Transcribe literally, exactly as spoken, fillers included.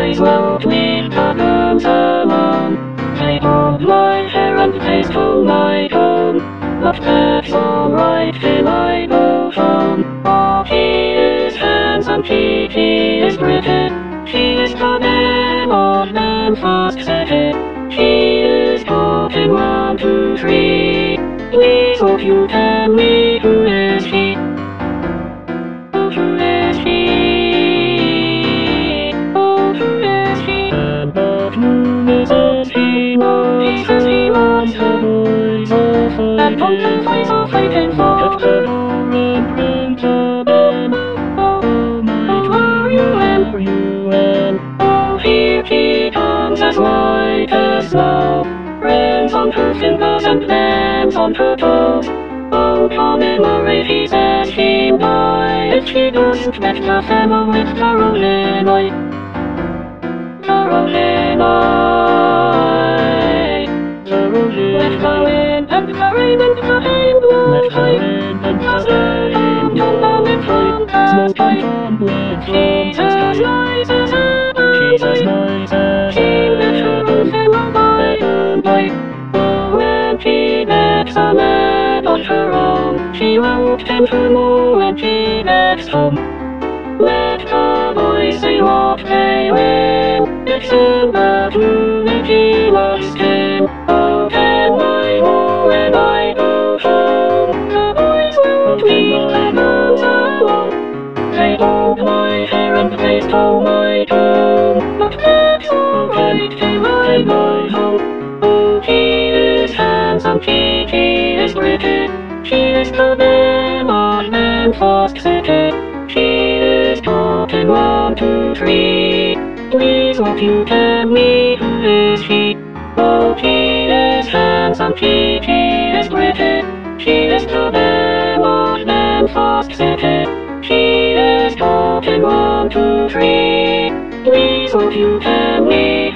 eyes well with patterns along. They hold my hair and face to my comb. But that's alright till I go home. Oh, he is handsome, he, he is pretty. He is the name of them fast set it. He is talking one, two, three. Please hope you tell me who is he. Oh, who is he? Oh, who is he? And the moon is as he was. He says he wants the boys all fighting. And pumpkin boys all fighting for the door and print a bell. Oh, my are you and for you and oh, here he comes as white as snow. Rings on her fingers and lambs on her toes. Oh, commemorate he says he died. If she doesn't met the family with Carolina, Carolina, Carolina. With the wind and the rain and the hail, with the wind and the rain, tumbling from the sky. She's as nice as ever, she's as nice as she met her own family. Oh, when she met a man on her own, she won't tempt her more when she gets home. Let the boys say what they will, it's in the moon if she loves him. Oh, can I go when I go home? The boys won't leave their moms alone. They hold my hair and they stole my comb. But that's alright till I go home. Oh, he is handsome, he, he is pretty. She is the name of them fast city. She is talking one, two, three. Please won't you tell me who is he? Oh, he is handsome, he, he is pretty. She is the name of them fast city. She is talking one, two, three. Please won't you tell me